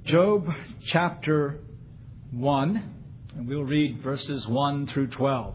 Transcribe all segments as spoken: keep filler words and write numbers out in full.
Job chapter one, and we'll read verses one through twelve.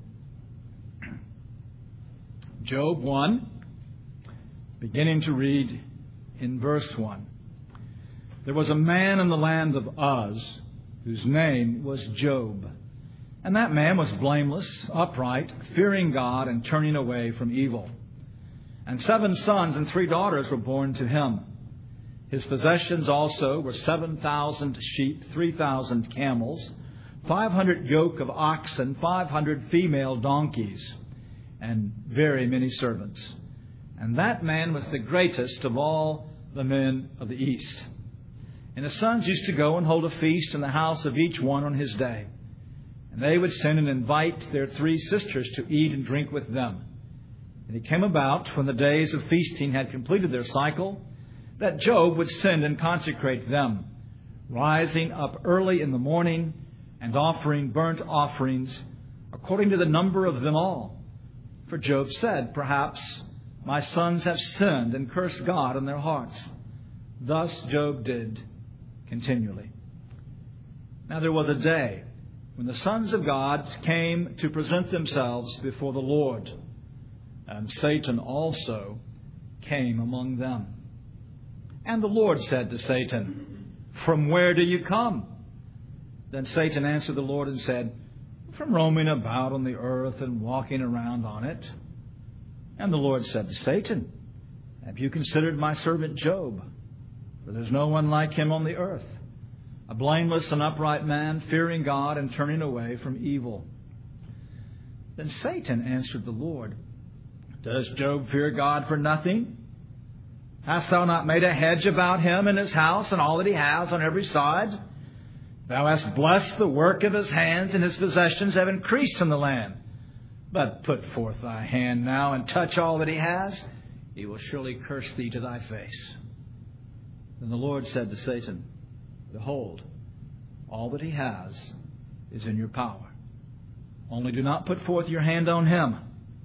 Job one, beginning to read in verse one. There was a man in the land of Uz, whose name was Job. And that man was blameless, upright, fearing God, and turning away from evil. And seven sons and three daughters were born to him. His possessions also were seven thousand sheep, three thousand camels, five hundred yoke of oxen, five hundred female donkeys, and very many servants. And that man was the greatest of all the men of the east. And his sons used to go and hold a feast in the house of each one on his day. And they would send and invite their three sisters to eat and drink with them. And it came about, when the days of feasting had completed their cycle, that Job would send and consecrate them, rising up early in the morning and offering burnt offerings according to the number of them all. For Job said, "Perhaps my sons have sinned and cursed God in their hearts." Thus Job did continually. Now there was a day when the sons of God came to present themselves before the Lord, and Satan also came among them. And the Lord said to Satan, "From where do you come?" Then Satan answered the Lord and said, "From roaming about on the earth and walking around on it." And the Lord said to Satan, "Have you considered my servant Job? For there's no one like him on the earth, a blameless and upright man, fearing God and turning away from evil." Then Satan answered the Lord, "Does Job fear God for nothing? Hast thou not made a hedge about him and his house and all that he has on every side? Thou hast blessed the work of his hands, and his possessions have increased in the land. But put forth thy hand now and touch all that he has. He will surely curse thee to thy face." Then the Lord said to Satan, "Behold, all that he has is in your power. Only do not put forth your hand on him."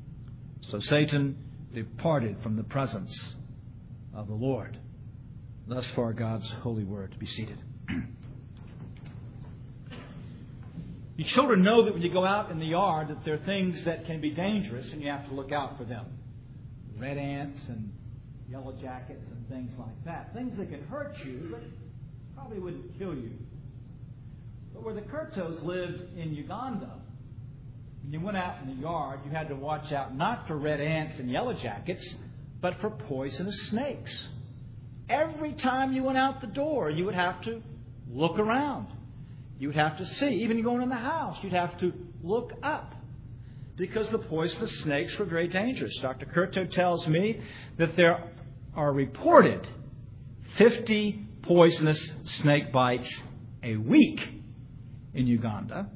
So Satan departed from the presence of the Lord. Thus far God's holy word. Be seated. You children know that when you go out in the yard that there are things that can be dangerous and you have to look out for them. Red ants and yellow jackets and things like that. Things that can hurt you, but probably wouldn't kill you. But where the Kurtos lived in Uganda, when you went out in the yard, you had to watch out not for red ants and yellow jackets, but for poisonous snakes. Every time you went out the door, you would have to look around. You would have to see. Even going in the house, you'd have to look up, because the poisonous snakes were very dangerous. Doctor Kurto tells me that there are reported fifty poisonous snake bites a week in Uganda.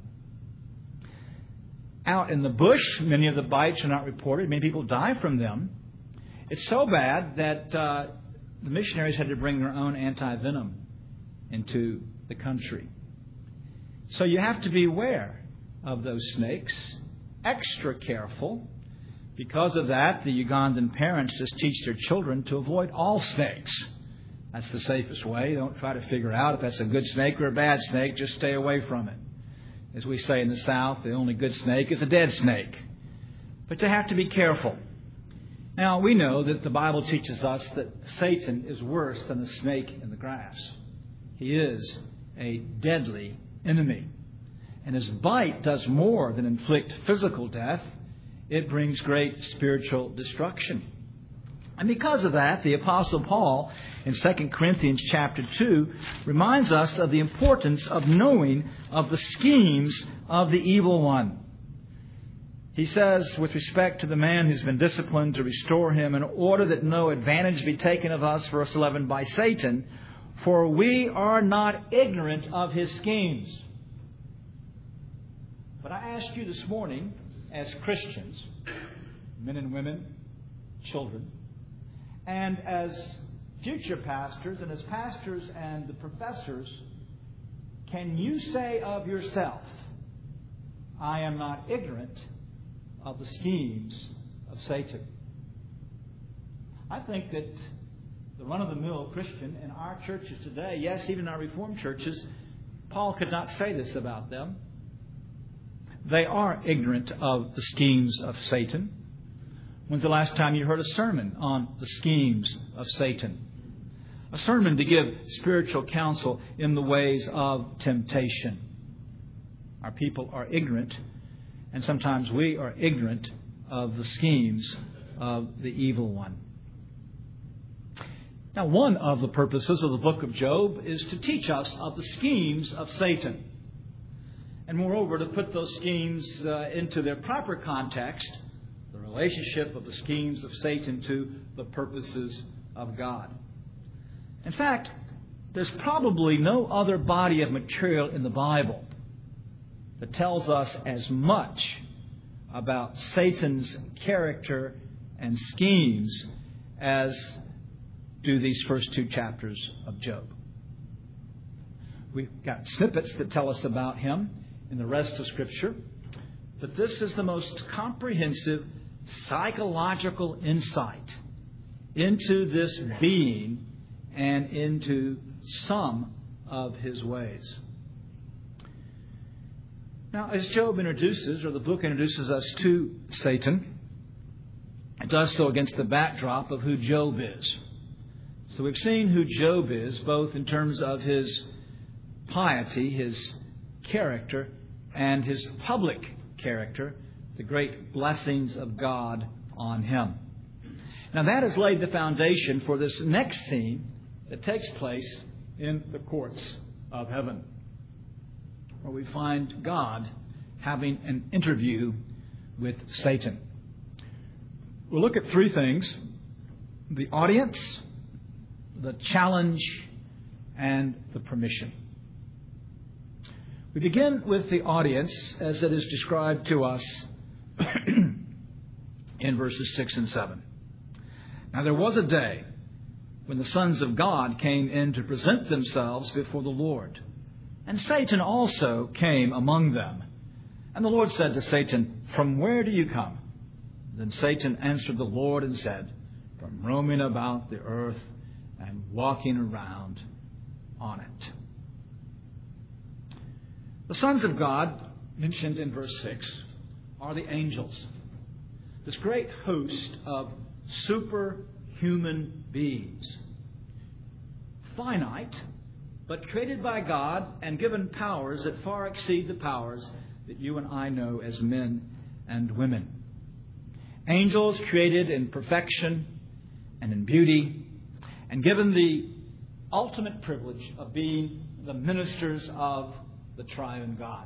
Out in the bush, many of the bites are not reported. Many people die from them. It's so bad that uh, the missionaries had to bring their own anti-venom into the country. So you have to be aware of those snakes, extra careful. Because of that, the Ugandan parents just teach their children to avoid all snakes. That's the safest way. Don't try to figure out if that's a good snake or a bad snake. Just stay away from it. As we say in the South, the only good snake is a dead snake. But you have to be careful. Now, we know that the Bible teaches us that Satan is worse than a snake in the grass. He is a deadly enemy. And his bite does more than inflict physical death. It brings great spiritual destruction. And because of that, the Apostle Paul in Second Corinthians chapter two reminds us of the importance of knowing of the schemes of the evil one. He says, with respect to the man who's been disciplined, to restore him in order that no advantage be taken of us, verse eleven, by Satan, for we are not ignorant of his schemes. But I ask you this morning, as Christians, men and women, children, and as future pastors and as pastors and the professors, can you say of yourself, "I am not ignorant of the schemes of Satan"? I think that the run-of-the-mill Christian in our churches today, yes, even our Reformed churches, Paul could not say this about them. They are ignorant of the schemes of Satan. When's the last time you heard a sermon on the schemes of Satan? A sermon to give spiritual counsel in the ways of temptation. Our people are ignorant, and sometimes we are ignorant of the schemes of the evil one. Now, one of the purposes of the book of Job is to teach us of the schemes of Satan. And moreover, to put those schemes uh, into their proper context, the relationship of the schemes of Satan to the purposes of God. In fact, there's probably no other body of material in the Bible that tells us as much about Satan's character and schemes as do these first two chapters of Job. We've got snippets that tell us about him in the rest of Scripture, but this is the most comprehensive psychological insight into this being and into some of his ways. Now, as Job introduces, or the book introduces us to Satan, it does so against the backdrop of who Job is. So we've seen who Job is, both in terms of his piety, his character, and his public character, the great blessings of God on him. Now that has laid the foundation for this next scene that takes place in the courts of heaven, where we find God having an interview with Satan. We'll look at three things: the audience, the challenge, and the permission. We begin with the audience as it is described to us in verses six and seven. Now there was a day when the sons of God came in to present themselves before the Lord, and Satan also came among them. And the Lord said to Satan, "From where do you come?" Then Satan answered the Lord and said, "From roaming about the earth and walking around on it." The sons of God, mentioned in verse six, are the angels. This great host of superhuman beings. Finite, but created by God and given powers that far exceed the powers that you and I know as men and women. Angels created in perfection and in beauty, and given the ultimate privilege of being the ministers of the triune God.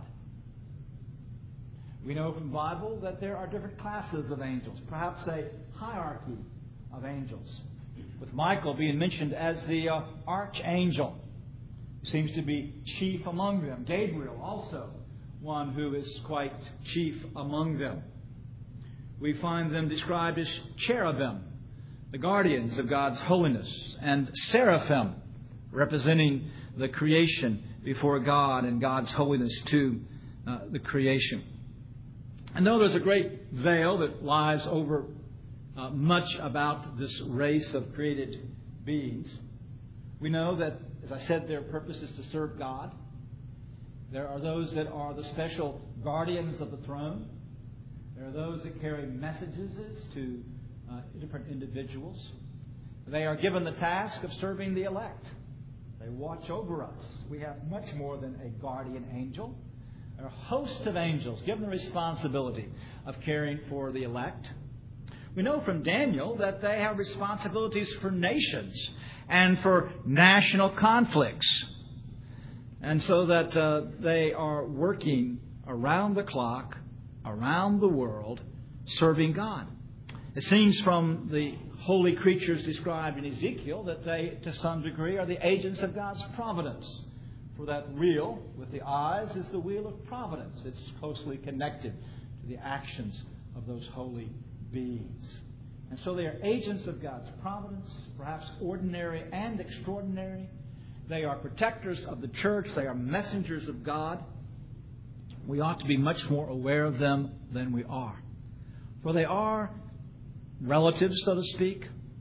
We know from the Bible that there are different classes of angels, perhaps a hierarchy of angels, with Michael being mentioned as the uh, archangel, who seems to be chief among them. Gabriel also one who is quite chief among them. We find them described as cherubim, the guardians of God's holiness, and seraphim, representing the creation before God and God's holiness to uh, the creation. And though there's a great veil that lies over uh, much about this race of created beings, we know that, as I said, their purpose is to serve God. There are those that are the special guardians of the throne. There are those that carry messages to uh, different individuals. They are given the task of serving the elect. They watch over us. We have much more than a guardian angel. There are hosts of angels given the responsibility of caring for the elect. We know from Daniel that they have responsibilities for nations and for national conflicts. And so that uh, they are working around the clock, around the world, serving God. It seems from the holy creatures described in Ezekiel that they, to some degree, are the agents of God's providence. For that wheel with the eyes is the wheel of providence. It's closely connected to the actions of those holy beings. And so they are agents of God's providence, perhaps ordinary and extraordinary. They are protectors of the church. They are messengers of God. We ought to be much more aware of them than we are. For they are relatives, so to speak,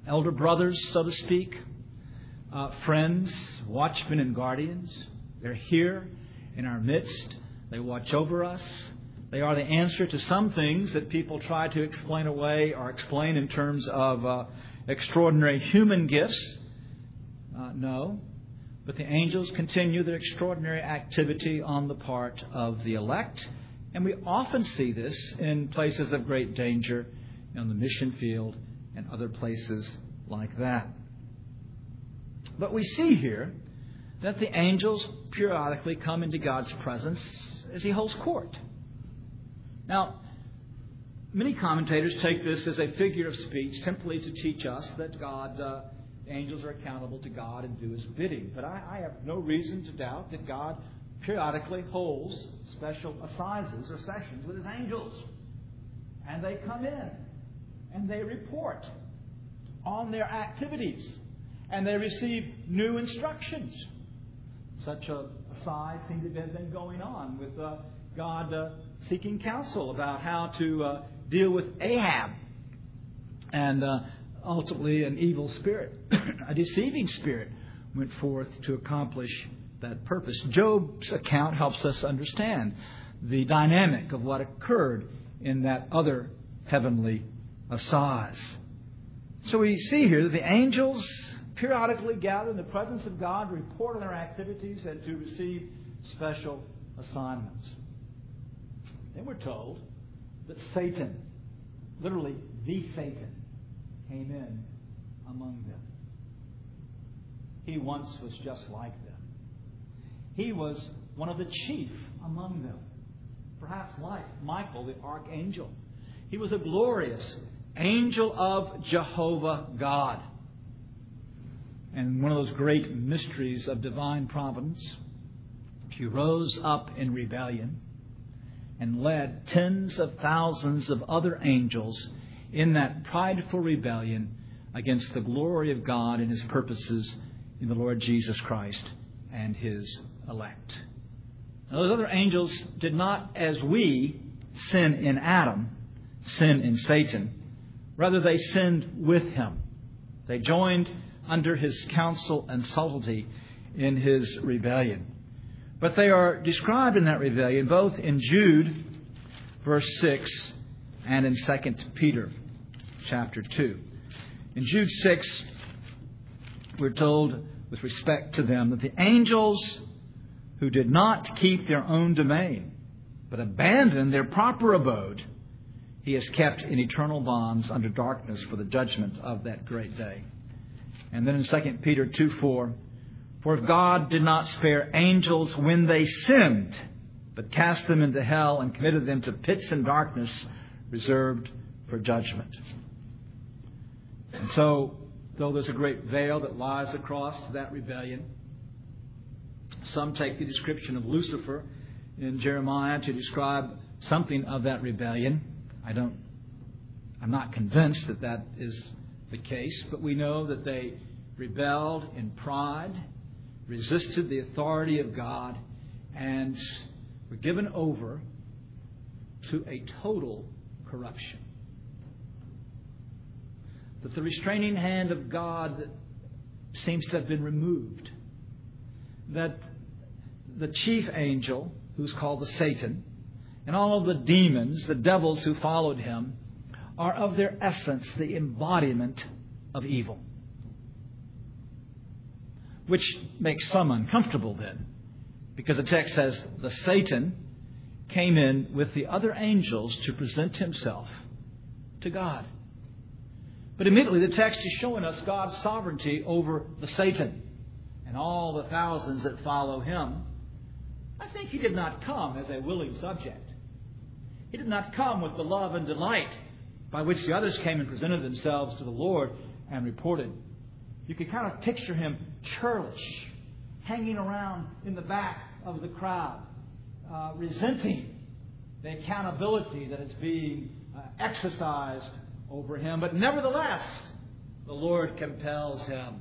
elder brothers, so to speak, uh, friends, watchmen and guardians. They're here in our midst. They watch over us. They are the answer to some things that people try to explain away or explain in terms of uh, extraordinary human gifts. Uh, no. But the angels continue their extraordinary activity on the part of the elect. And we often see this in places of great danger, on the mission field and other places like that. But we see here that the angels periodically come into God's presence as He holds court. Now, many commentators take this as a figure of speech simply to teach us that God, uh, the angels are accountable to God and do His bidding. But I, I have no reason to doubt that God periodically holds special assizes or sessions with His angels. And they come in and they report on their activities. And they receive new instructions. Such a assize seems to have been going on with uh, God uh, seeking counsel about how to uh, deal with Ahab. And uh, ultimately an evil spirit, a deceiving spirit, went forth to accomplish that purpose. Job's account helps us understand the dynamic of what occurred in that other heavenly assize. So we see here that the angels periodically gather in the presence of God, report on their activities, and to receive special assignments. Then we're told that Satan, literally the Satan, came in among them. He once was just like them. He was one of the chief among them, perhaps like Michael, the archangel. He was a glorious angel of Jehovah God. And one of those great mysteries of divine providence, he rose up in rebellion and led tens of thousands of other angels in that prideful rebellion against the glory of God and His purposes in the Lord Jesus Christ and His elect. Now, those other angels did not, as we, sin in Adam, sin in Satan. Rather, they sinned with him. They joined under his counsel and subtlety in his rebellion. But they are described in that rebellion both in Jude, verse six, and in Second Peter, chapter two. In Jude six, we're told with respect to them that the angels who did not keep their own domain, but abandoned their proper abode, He has kept in eternal bonds under darkness for the judgment of that great day. And then in Second Peter two four, for if God did not spare angels when they sinned, but cast them into hell and committed them to pits and darkness reserved for judgment. And so, though there's a great veil that lies across that rebellion, some take the description of Lucifer in Jeremiah to describe something of that rebellion. I don't, I'm not convinced that that is the case, but we know that they rebelled in pride, resisted the authority of God, and were given over to a total corruption. That the restraining hand of God seems to have been removed. That the chief angel, who's called the Satan, and all of the demons, the devils who followed him, are of their essence the embodiment of evil. Which makes some uncomfortable then, because the text says the Satan came in with the other angels to present himself to God. But immediately the text is showing us God's sovereignty over the Satan and all the thousands that follow him. I think he did not come as a willing subject. He did not come with the love and delight by which the others came and presented themselves to the Lord and reported. You can kind of picture him churlish, hanging around in the back of the crowd, uh, resenting the accountability that is being uh, exercised over him. But nevertheless, the Lord compels him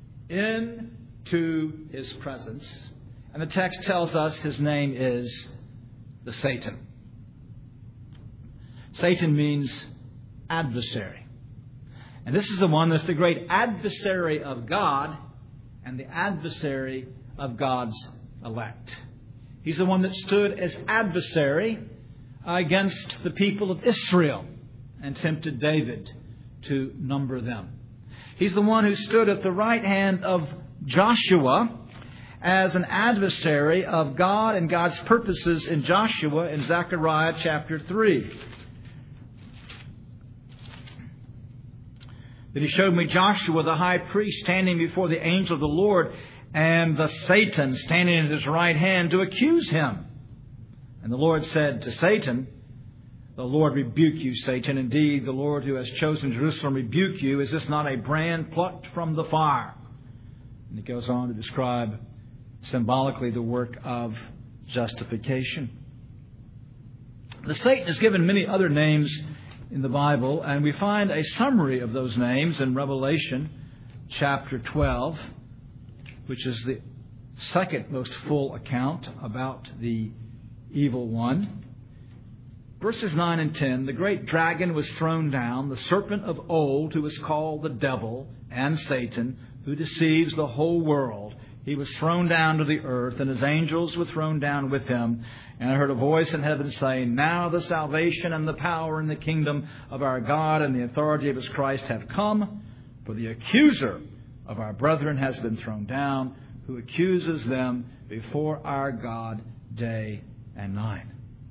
into his presence. And the text tells us his name is the Satan. Satan means adversary. And this is the one that's the great adversary of God and the adversary of God's elect. He's the one that stood as adversary against the people of Israel and tempted David to number them. He's the one who stood at the right hand of Joshua as an adversary of God and God's purposes in Joshua in Zechariah chapter three. That he showed me Joshua the high priest standing before the angel of the Lord, and the Satan standing at his right hand to accuse him. And the Lord said to Satan, "The Lord rebuke you, Satan. Indeed, the Lord who has chosen Jerusalem rebuke you. Is this not a brand plucked from the fire?" And he goes on to describe symbolically the work of justification. The Satan is given many other names in the Bible, and we find a summary of those names in Revelation chapter twelve, which is the second most full account about the evil one. Verses nine and ten, the great dragon was thrown down, the serpent of old, who is called the devil and Satan, who deceives the whole world. He was thrown down to the earth, and his angels were thrown down with him. And I heard a voice in heaven saying, "Now the salvation and the power and the kingdom of our God and the authority of his Christ have come, for the accuser of our brethren has been thrown down, who accuses them before our God day and night."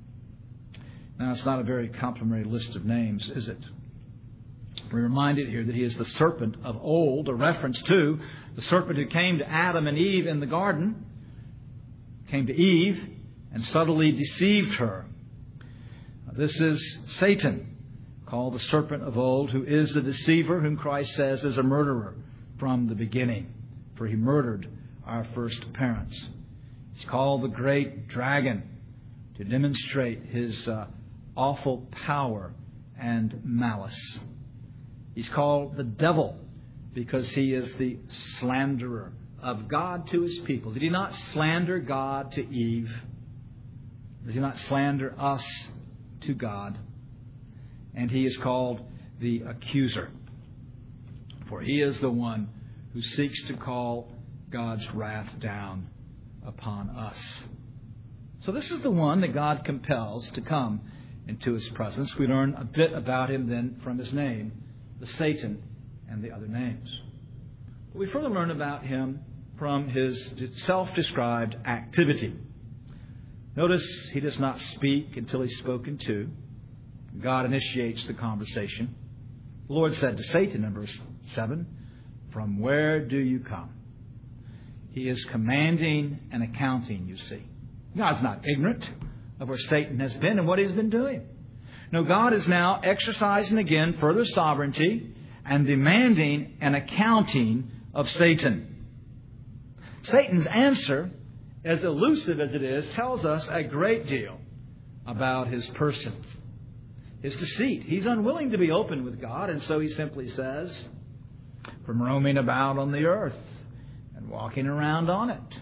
Now, it's not a very complimentary list of names, is it? We're reminded here that he is the serpent of old, a reference to the serpent who came to Adam and Eve in the garden, came to Eve and subtly deceived her. This is Satan, called the serpent of old, who is the deceiver, whom Christ says is a murderer from the beginning, for he murdered our first parents. He's called the great dragon to demonstrate his uh, awful power and malice. He's called the devil because he is the slanderer of God to his people. Did he not slander God to Eve? Did he not slander us to God? And he is called the accuser, for he is the one who seeks to call God's wrath down upon us. So this is the one that God compels to come into his presence. We learn a bit about him then from his name, the Satan, and the other names. But we further learn about him from his self-described activity. Notice he does not speak until he's spoken to. God initiates the conversation. The Lord said to Satan in verse seven, "From where do you come?" He is commanding and accounting, you see. God's not ignorant of where Satan has been and what he's been doing. No, God is now exercising again further sovereignty and demanding an accounting of Satan. Satan's answer, as elusive as it is, tells us a great deal about his person, his deceit. He's unwilling to be open with God, and so he simply says, "From roaming about on the earth and walking around on it."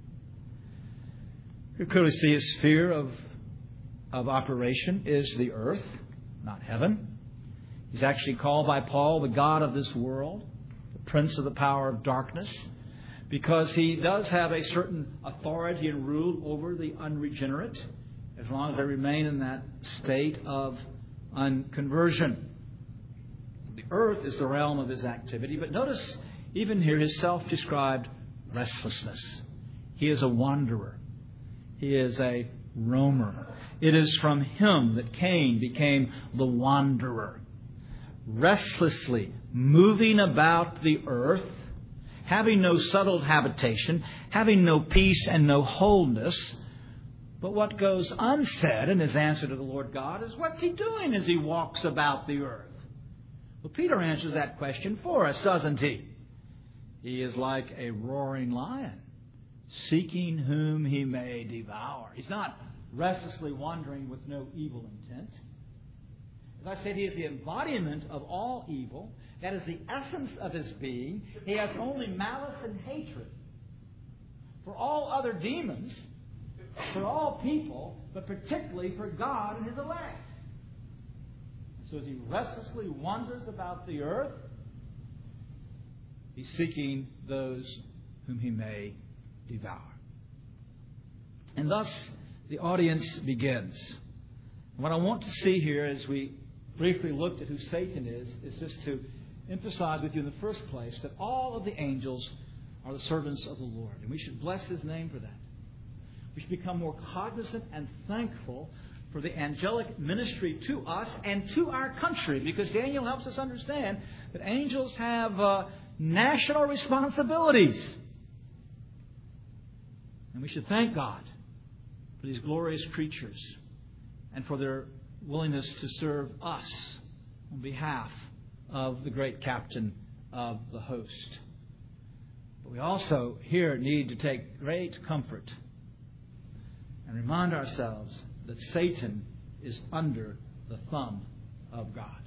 You clearly see his sphere of, of operation is the earth, not heaven. He's actually called by Paul the God of this world, the prince of the power of darkness, because he does have a certain authority and rule over the unregenerate, as long as they remain in that state of unconversion. The earth is the realm of his activity, but notice even here his self-described restlessness. He is a wanderer. He is a roamer. It is from him that Cain became the wanderer, restlessly moving about the earth, having no settled habitation, having no peace and no wholeness. But what goes unsaid in his answer to the Lord God is, what's he doing as he walks about the earth? Well, Peter answers that question for us, doesn't he? He is like a roaring lion, seeking whom he may devour. He's not restlessly wandering with no evil intent. As I said, he is the embodiment of all evil. That is the essence of his being. He has only malice and hatred for all other demons, for all people, but particularly for God and his elect. So as he restlessly wanders about the earth, He's seeking those whom he may devour. And thus, the audience begins. What I want to see here as we briefly looked at who Satan is, is just to emphasize with you in the first place that all of the angels are the servants of the Lord. And we should bless His name for that. We should become more cognizant and thankful for the angelic ministry to us and to our country, because Daniel helps us understand that angels have uh, national responsibilities. And we should thank God for these glorious creatures and for their willingness to serve us on behalf of the great captain of the host. But we also here need to take great comfort and remind ourselves that Satan is under the thumb of God.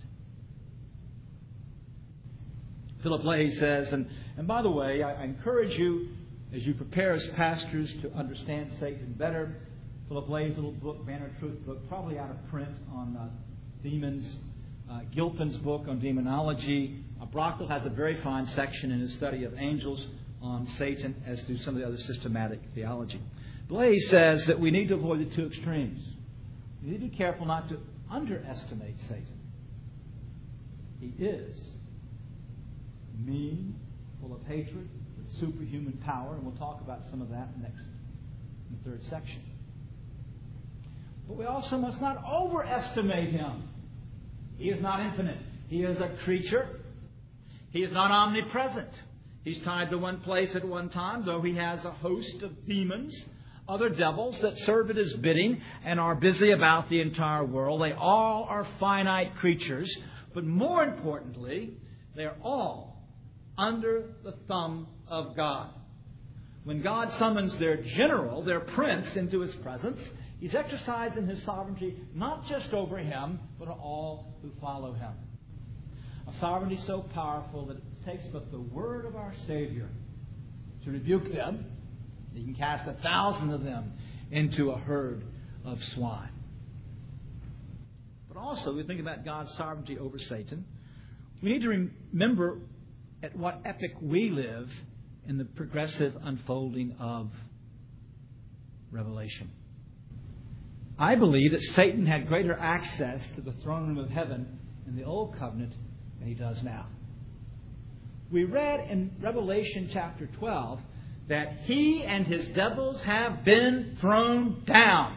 Philip Leahy says, and, and by the way, I, I encourage you, as you prepare as pastors to understand Satan better, Philip Leahy's little book, Banner of Truth book, probably out of print, on uh, demons. Uh, Gilpin's book on demonology. Uh, Brockle has a very fine section in his study of angels on Satan, as do some of the other systematic theology. Leahy says that we need to avoid the two extremes. We need to be careful not to underestimate Satan. He is mean, full of hatred, with superhuman power, and we'll talk about some of that next in the third section. But we also must not overestimate him. He is not infinite. He is a creature. He is not omnipresent. He's tied to one place at one time, though he has a host of demons, other devils that serve at his bidding and are busy about the entire world. They all are finite creatures, but more importantly, they are all under the thumb of God. When God summons their general, their prince, into His presence, He's exercising His sovereignty not just over him, but on all who follow Him. A sovereignty so powerful that it takes but the word of our Savior to rebuke them. He can cast a thousand of them into a herd of swine. But also, we think about God's sovereignty over Satan. We need to remember at what epoch we live in the progressive unfolding of Revelation. I believe that Satan had greater access to the throne room of heaven in the Old Covenant than he does now. We read in Revelation chapter twelve that he and his devils have been thrown down.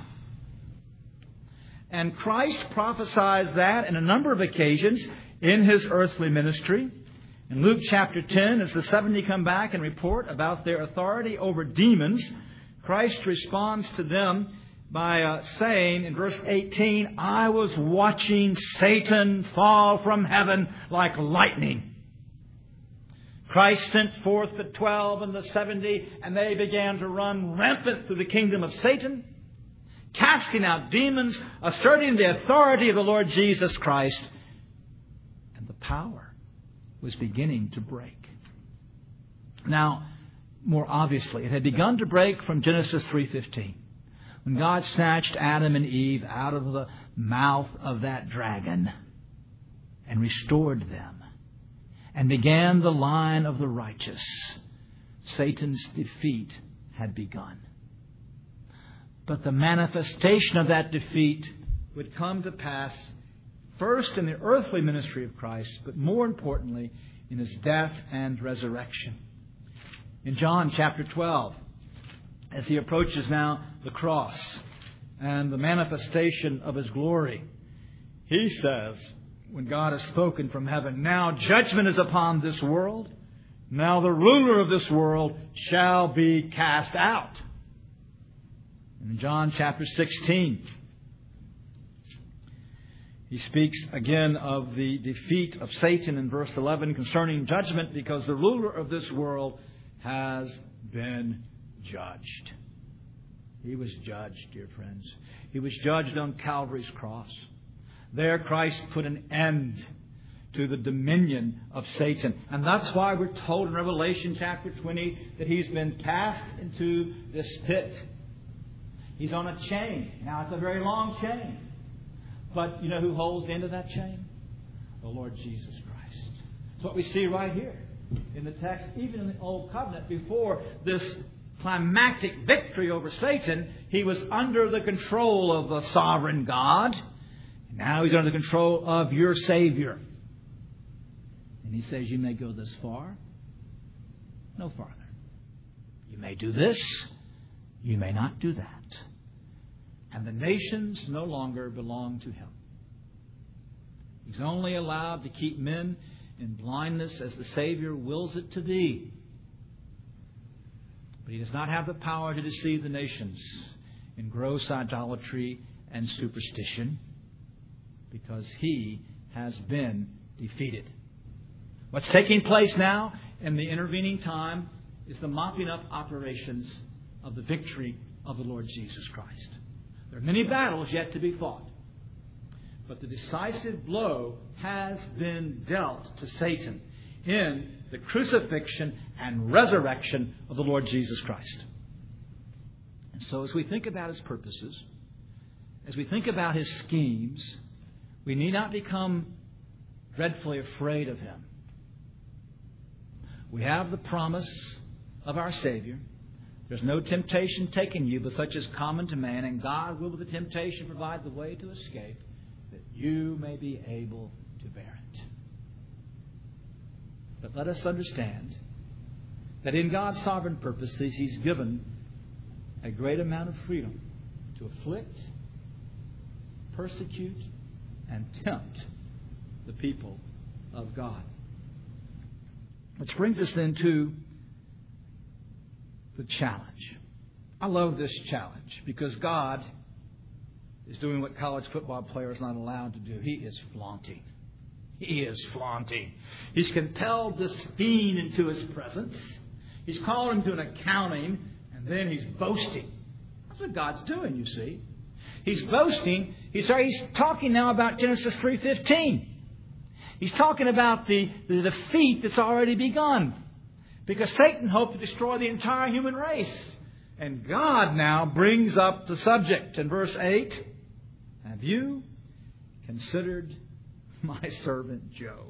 And Christ prophesies that in a number of occasions in His earthly ministry. In Luke chapter ten, as the seventy come back and report about their authority over demons, Christ responds to them by uh, saying in verse eighteen, I was watching Satan fall from heaven like lightning. Christ sent forth the twelve and the seventy, and they began to run rampant through the kingdom of Satan, casting out demons, asserting the authority of the Lord Jesus Christ. And the power was beginning to break. Now, more obviously, it had begun to break from Genesis three fifteen. When God snatched Adam and Eve out of the mouth of that dragon and restored them and began the line of the righteous, Satan's defeat had begun. But the manifestation of that defeat would come to pass first in the earthly ministry of Christ, but more importantly in His death and resurrection. In John chapter twelve, as He approaches now the cross and the manifestation of His glory, He says, when God has spoken from heaven, now judgment is upon this world. Now the ruler of this world shall be cast out. In John chapter sixteen, He speaks again of the defeat of Satan in verse eleven concerning judgment, because the ruler of this world has been judged. He was judged, dear friends. He was judged on Calvary's cross. There Christ put an end to the dominion of Satan. And that's why we're told in Revelation chapter twenty that he's been cast into this pit. He's on a chain. Now, it's a very long chain. But you know who holds the end of that chain? The Lord Jesus Christ. That's what we see right here. in the text, even in the Old Covenant, before this climactic victory over Satan, he was under the control of the sovereign God. Now he's under the control of your Savior. And he says, you may go this far, no farther. You may do this, you may not do that. And the nations no longer belong to him. He's only allowed to keep men in blindness as the Savior wills it to be. But he does not have the power to deceive the nations in gross idolatry and superstition, because he has been defeated. What's taking place now in the intervening time is the mopping up operations of the victory of the Lord Jesus Christ. There are many battles yet to be fought, but the decisive blow has been dealt to Satan in the crucifixion and resurrection of the Lord Jesus Christ. And so as we think about his purposes, as we think about his schemes, we need not become dreadfully afraid of him. We have the promise of our Savior. There's no temptation taken you, but such is common to man, and God will with the temptation provide the way to escape, that you may be able to bear it. But let us understand that in God's sovereign purposes, he's given a great amount of freedom to afflict, persecute, and tempt the people of God. Which brings us then to the challenge. I love this challenge because God is doing what college football players are not allowed to do. He is flaunting. He is flaunting. He's compelled this fiend into his presence. He's called him to an accounting, and then he's boasting. That's what God's doing, you see. He's boasting. He's, sorry, he's talking now about Genesis three fifteen. He's talking about the, the defeat that's already begun. Because Satan hoped to destroy the entire human race. And God now brings up the subject in verse eight. Have you considered my servant Job?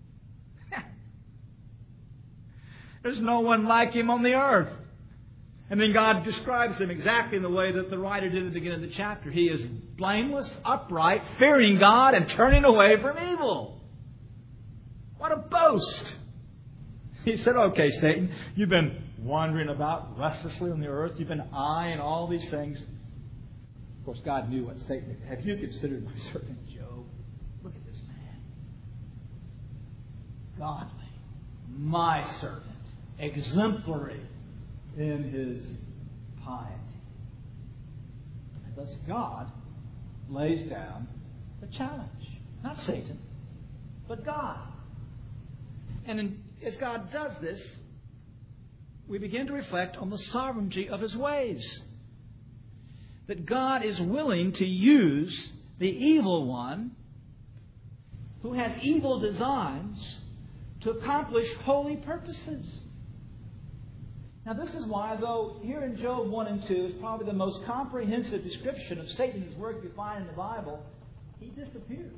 There's no one like him on the earth. And then God describes him exactly in the way that the writer did at the beginning of the chapter. He is blameless, upright, fearing God, and turning away from evil. What a boast! He said, okay, Satan, you've been wandering about restlessly on the earth. You've been eyeing all these things. Of course, God knew what Satan did. Have you considered my servant Job? Look at this man. Godly, my servant, exemplary in his piety. And thus God lays down the challenge. Not Satan, but God. And in, as God does this, we begin to reflect on the sovereignty of his ways. That God is willing to use the evil one who has evil designs to accomplish holy purposes. Now this is why, though here in Job one and two is probably the most comprehensive description of Satan's work you find in the Bible, he disappears.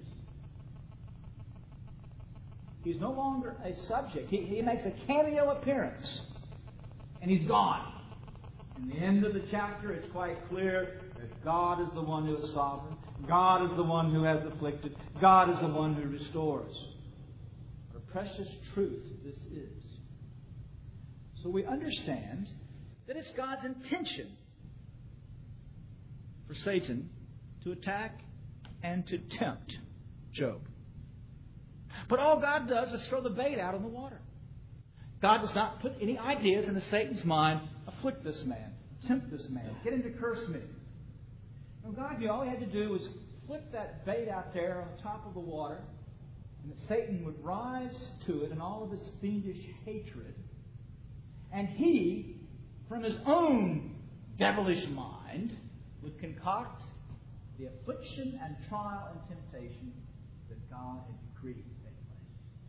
He's no longer a subject. He, he makes a cameo appearance. And he's gone. In the end of the chapter, it's quite clear that God is the one who is sovereign. God is the one who has afflicted. God is the one who restores. What a precious truth this is. So we understand that it's God's intention for Satan to attack and to tempt Job. But all God does is throw the bait out on the water. God does not put any ideas into Satan's mind. Afflict this man. Tempt this man. Get him to curse me. No, God knew all he had to do was flip that bait out there on the top of the water, and that Satan would rise to it in all of his fiendish hatred. And he, from his own devilish mind, would concoct the affliction and trial and temptation that God had decreed to take place.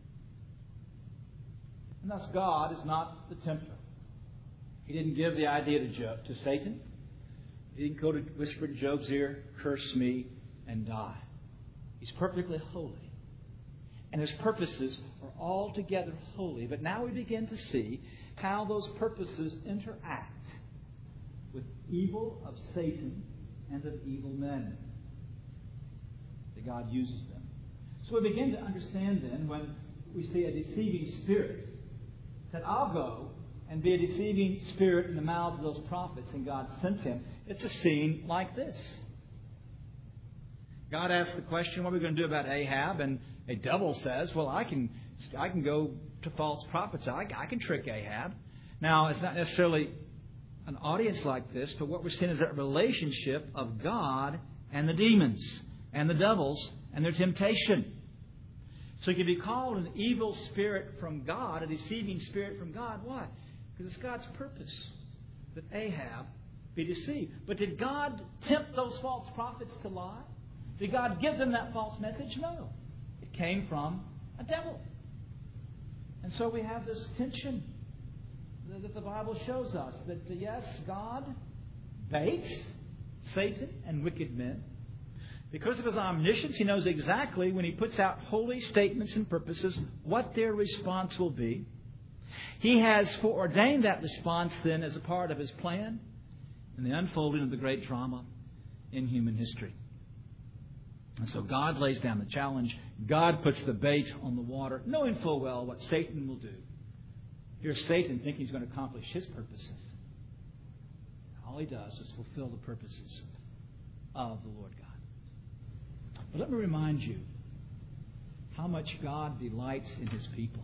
And thus God is not the tempter. He didn't give the idea to Job, to Satan. He didn't go to whisper in Job's ear, curse me and die. He's perfectly holy. and His purposes are altogether holy. But now we begin to see how those purposes interact with evil of Satan and of evil men. That God uses them. So we begin to understand then when we see a deceiving spirit, that I'll go and be a deceiving spirit in the mouths of those prophets, and God sent him. It's a scene like this. God asks the question, what are we going to do about Ahab? And a devil says, well, I can I can go to false prophets. I, I can trick Ahab. Now, it's not necessarily an audience like this, but what we're seeing is that relationship of God and the demons and the devils and their temptation. So it can be called an evil spirit from God, a deceiving spirit from God. Why? Because it's God's purpose that Ahab be deceived. But did God tempt those false prophets to lie? Did God give them that false message? No. It came from a devil. And so we have this tension that the Bible shows us. That yes, God baits Satan and wicked men. Because of His omniscience, He knows exactly when He puts out holy statements and purposes what their response will be. He has foreordained that response then as a part of His plan in the unfolding of the great drama in human history. And so God lays down the challenge. God puts the bait on the water, knowing full well what Satan will do. Here's Satan thinking he's going to accomplish his purposes. All he does is fulfill the purposes of the Lord God. But let me remind you how much God delights in His people.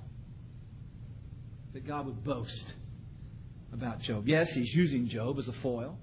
That God would boast about Job. Yes, He's using Job as a foil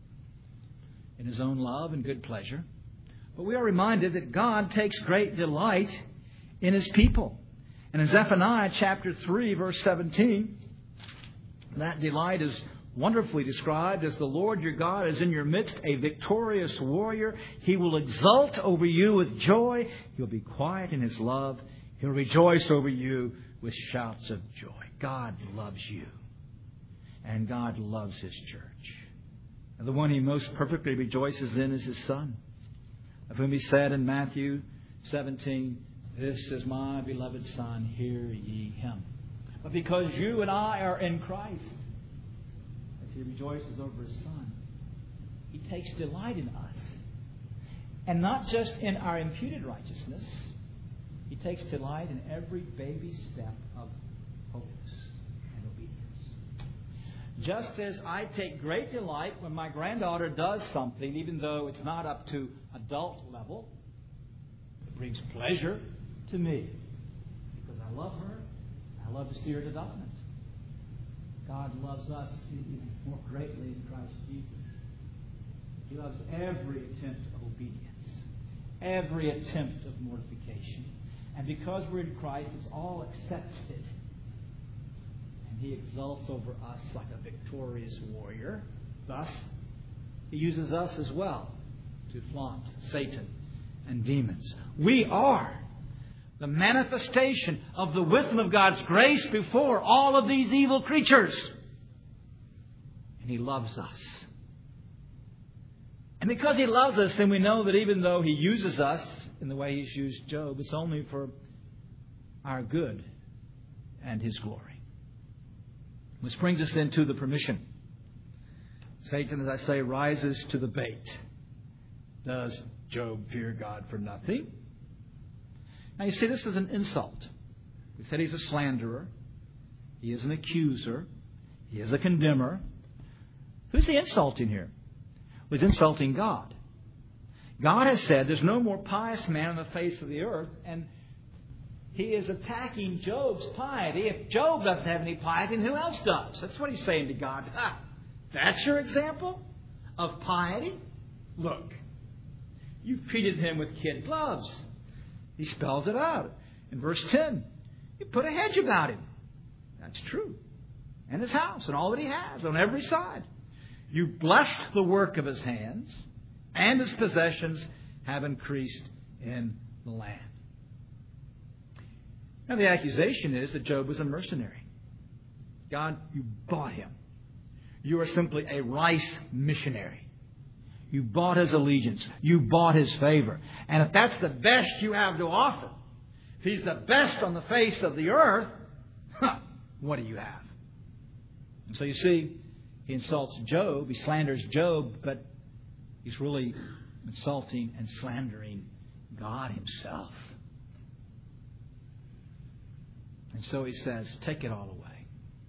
in His own love and good pleasure. But we are reminded that God takes great delight in His people. And in Zephaniah chapter three, verse seventeen, that delight is wonderfully described as the Lord your God is in your midst, a victorious warrior. He will exult over you with joy. He'll be quiet in His love. He'll rejoice over you with shouts of joy. God loves you. And God loves His church. And the one He most perfectly rejoices in is His Son, of whom He said in Matthew seventeen, this is my beloved Son, hear ye Him. But because you and I are in Christ, as He rejoices over His Son, He takes delight in us. And not just in our imputed righteousness, He takes delight in every baby step of holiness and obedience. Just as I take great delight when my granddaughter does something, even though it's not up to adult level, it brings pleasure to me because I love her. I love to see her development. God loves us even more greatly in Christ Jesus. He loves every attempt of obedience, every attempt of mortification. And because we're in Christ, it's all accepted. And He exults over us like a victorious warrior. Thus, He uses us as well to flaunt Satan and demons. We are the manifestation of the wisdom of God's grace before all of these evil creatures. And He loves us. And because He loves us, then we know that even though He uses us in the way He's used Job, it's only for our good and His glory. Which brings us then to the permission. Satan, as I say, rises to the bait. Does Job fear God for nothing? Now you see, this is an insult. We said he's a slanderer. He is an accuser. He is a condemner. Who's he insulting here? Well, he's insulting God. God has said there's no more pious man on the face of the earth, and He is attacking Job's piety. If Job doesn't have any piety, then who else does? That's what He's saying to God. Ah, that's your example of piety? Look, you've treated him with kid gloves. He spells it out in verse ten. You put a hedge about him. That's true. And his house and all that he has on every side. You blessed the work of his hands, and his possessions have increased in the land. Now the accusation is that Job was a mercenary. God, you bought him. You are simply a rice missionary. You bought his allegiance. You bought his favor. And if that's the best you have to offer, If He's the best on the face of the earth, huh, what do you have? And so you see, he insults Job, he slanders Job, but he's really insulting and slandering God Himself. And so he says, take it all away.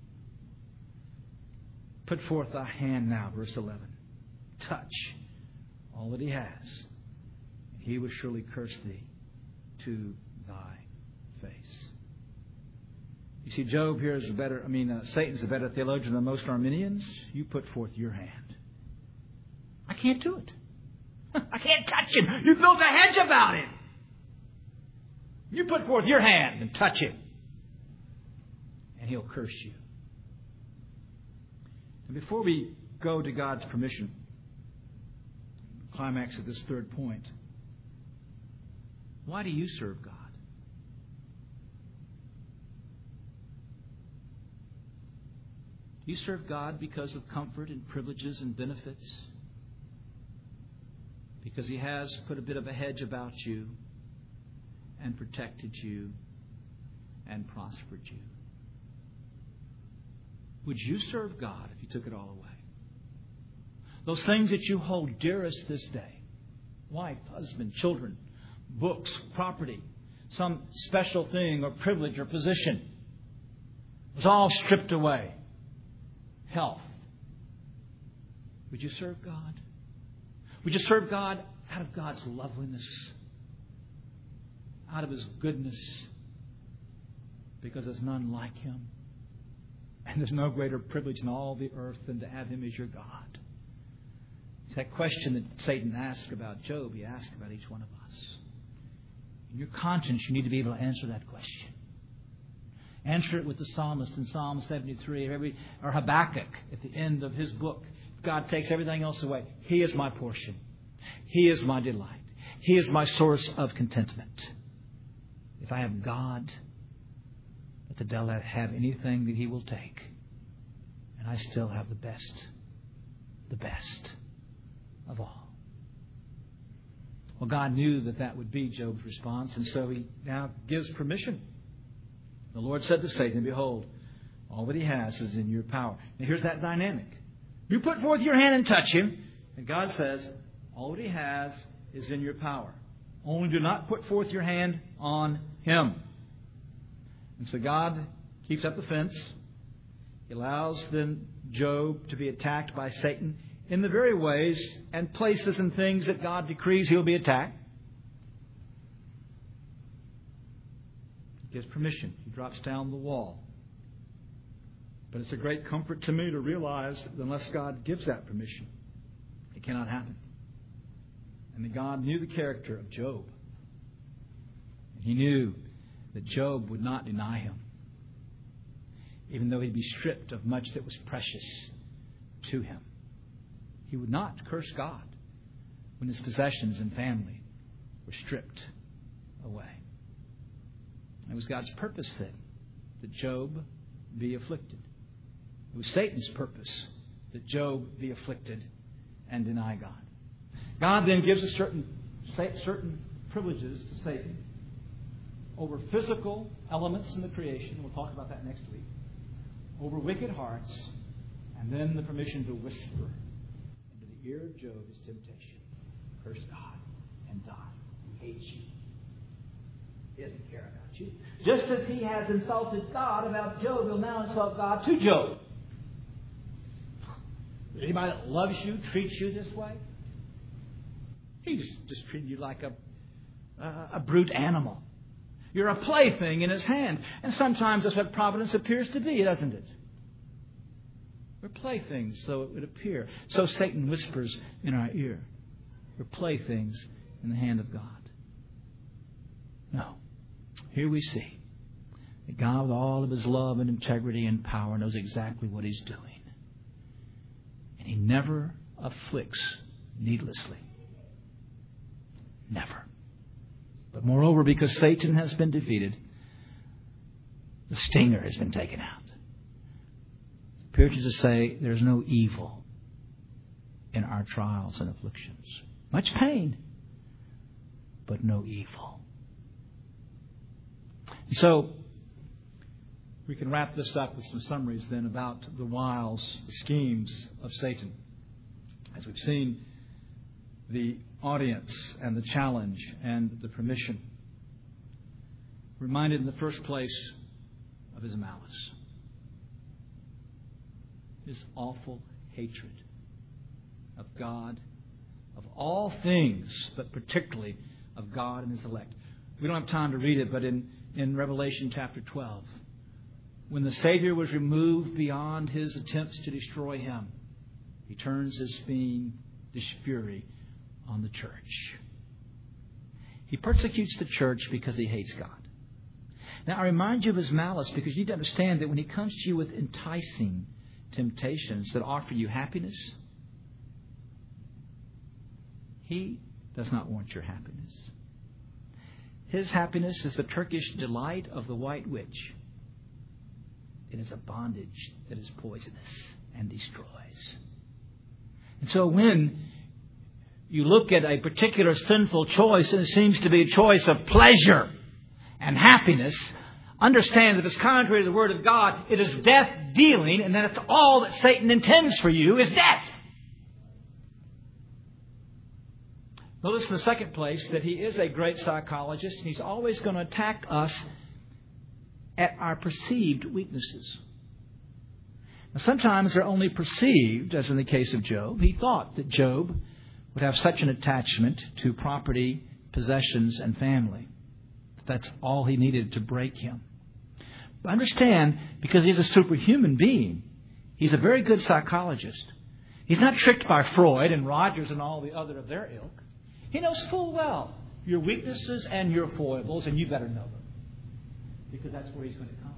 Put forth thy hand now, verse eleven. Touch all that he has, and he will surely curse thee to thy face. You see, Job here is a better, I mean, uh, Satan's a better theologian than most Arminians. You put forth your hand. I can't do it. I can't touch him. You built a hedge about him. You put forth your hand and touch him, and he'll curse you. And before we go to God's permission, climax of this third point, why do you serve God? Do you serve God because of comfort and privileges and benefits? Because He has put a bit of a hedge about you and protected you and prospered you? Would you serve God if He took it all away? Those things that you hold dearest this day, wife, husband, children, books, property, some special thing or privilege or position, was all stripped away. Health. Would you serve God? Would you serve God out of God's loveliness, out of His goodness, because there's none like Him? And there's no greater privilege in all the earth than to have Him as your God. It's that question that Satan asked about Job, he asked about each one of us. In your conscience, you need to be able to answer that question. Answer it with the psalmist in Psalm seventy-three, or, every, or Habakkuk at the end of his book. God takes everything else away. He is my portion. He is my delight. He is my source of contentment. If I have God, let the devil have anything that he will take. And I still have the best, the best of all. Well, God knew that that would be Job's response, and so He now gives permission. The Lord said to Satan, behold, all that he has is in your power. Now here's that dynamic. You put forth your hand and touch him, and God says, all that he has is in your power. Only do not put forth your hand on him. And so God keeps up the fence. He allows then Job to be attacked by Satan in the very ways and places and things that God decrees he'll be attacked. He gives permission. He drops down the wall. But it's a great comfort to me to realize that unless God gives that permission, it cannot happen. And that God knew the character of Job. And He knew that Job would not deny Him, even though he'd be stripped of much that was precious to him. He would not curse God when his possessions and family were stripped away. It was God's purpose then that Job be afflicted. It was Satan's purpose that Job be afflicted and deny God. God then gives us certain, certain privileges to Satan over physical elements in the creation. We'll talk about that next week. Over wicked hearts, and then the permission to whisper into the ear of Job his temptation. Curse God and die. He hates you. He doesn't care about you. Just as he has insulted God about Job, he'll now insult God to Job. Anybody that loves you treats you this way? He's just treating you like a, a, a brute animal. You're a plaything in his hand. And sometimes that's what providence appears to be, doesn't it? We're playthings, so it would appear. So Satan whispers in our ear. We're playthings in the hand of God. No. Here we see that God, with all of His love and integrity and power, knows exactly what He's doing. And He never afflicts needlessly. Never. But moreover, because Satan has been defeated, the stinger has been taken out. Puritans say there's no evil in our trials and afflictions. Much pain, but no evil. So, we can wrap this up with some summaries then about the wiles, the schemes of Satan. As we've seen, the audience and the challenge and the permission. Reminded in the first place of his malice. His awful hatred of God, of all things, but particularly of God and His elect. We don't have time to read it, but in, in Revelation chapter twelve, when the Savior was removed beyond His attempts to destroy Him, He turns His fiend, His fury on the church. He persecutes the church because He hates God. Now, I remind you of His malice because you need to understand that when He comes to you with enticing temptations that offer you happiness, He does not want your happiness. His happiness is the Turkish delight of the white witch. It is a bondage that is poisonous and destroys. And so when you look at a particular sinful choice and it seems to be a choice of pleasure and happiness, understand that it's contrary to the Word of God. It is death dealing, and that's all that Satan intends for you is death. Notice in the second place that he is a great psychologist, and he's always going to attack us at our perceived weaknesses. Now, sometimes they're only perceived, as in the case of Job. He thought that Job would have such an attachment to property, possessions, and family. That's all he needed to break him. But understand, because he's a superhuman being, he's a very good psychologist. He's not tricked by Freud and Rogers and all the other of their ilk. He knows full well your weaknesses and your foibles, and you better know them. Because that's where he's going to come.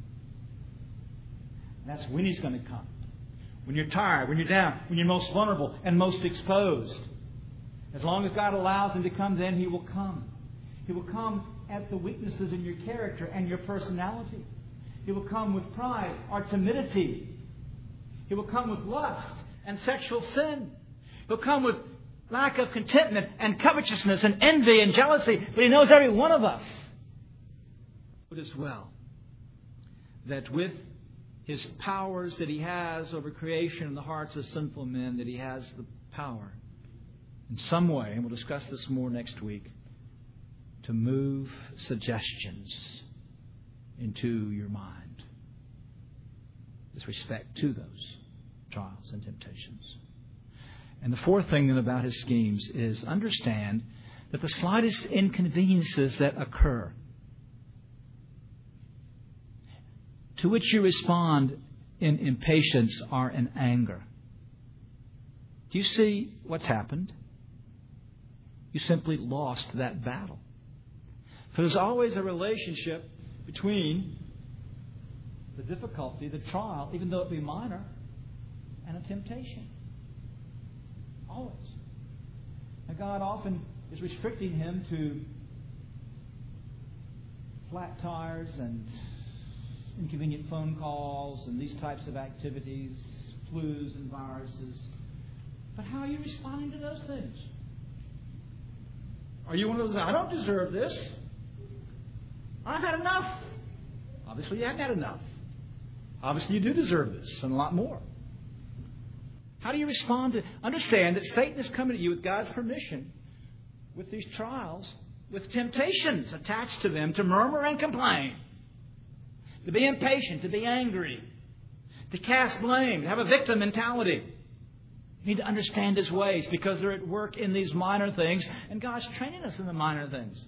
And that's when he's going to come. When you're tired, when you're down, when you're most vulnerable and most exposed. As long as God allows him to come, then he will come. He will come at the weaknesses in your character and your personality. He will come with pride or timidity. He will come with lust and sexual sin. He'll come with lack of contentment and covetousness and envy and jealousy. But he knows every one of us. But as well, that with his powers that he has over creation in the hearts of sinful men, that he has the power in some way, and we'll discuss this more next week, to move suggestions into your mind with respect to those trials and temptations. And the fourth thing then about his schemes is understand that the slightest inconveniences that occur, to which you respond in impatience or in anger. Do you see what's happened? You simply lost that battle. For there's always a relationship between the difficulty, the trial, even though it be minor, and a temptation. Always. Now God often is restricting him to flat tires and inconvenient phone calls and these types of activities, flus and viruses. But how are you responding to those things? Are you one of those, I don't deserve this. I've had enough. Obviously you haven't had enough. Obviously you do deserve this and a lot more. How do you respond to... Understand that Satan is coming at you with God's permission with these trials, with temptations attached to them to murmur and complain, to be impatient, to be angry, to cast blame, to have a victim mentality. You need to understand his ways because they're at work in these minor things, and God's training us in the minor things.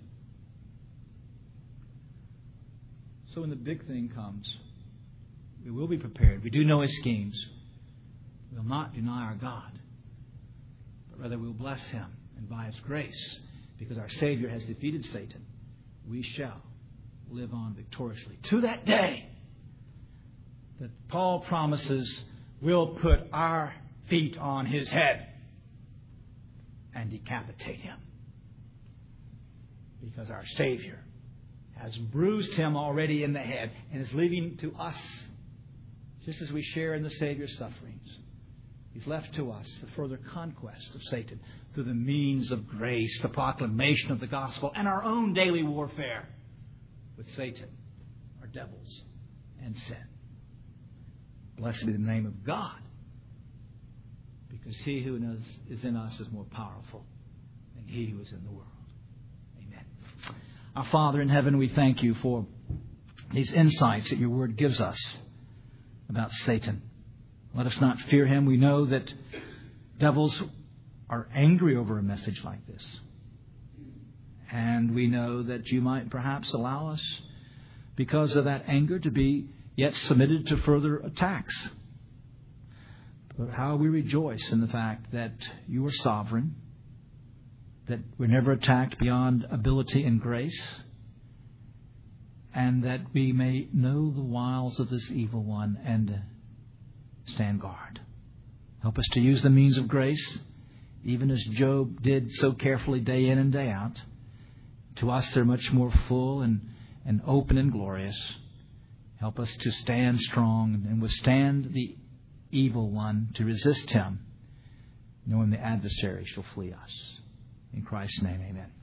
So when the big thing comes, we will be prepared. We do know his schemes. We will not deny our God, but rather we will bless him. And by his grace, because our Savior has defeated Satan, we shall live on victoriously to that day that Paul promises we'll put our feet on his head and decapitate him. Because our Savior has bruised him already in the head and is leaving to us, just as we share in the Savior's sufferings, he's left to us the further conquest of Satan through the means of grace, the proclamation of the gospel, and our own daily warfare with Satan are devils and sin. Blessed be the name of God, because he who is in us is more powerful than he who is in the world. Amen. Our Father in heaven, we thank you for these insights that your word gives us about Satan. Let us not fear him. We know that devils are angry over a message like this. And we know that you might perhaps allow us, because of that anger, to be yet submitted to further attacks. But how we rejoice in the fact that you are sovereign, that we're never attacked beyond ability and grace, and that we may know the wiles of this evil one and stand guard. Help us to use the means of grace, even as Job did so carefully day in and day out. To us, they're much more full and, and open and glorious. Help us to stand strong and withstand the evil one, to resist him, knowing the adversary shall flee us. In Christ's name, amen.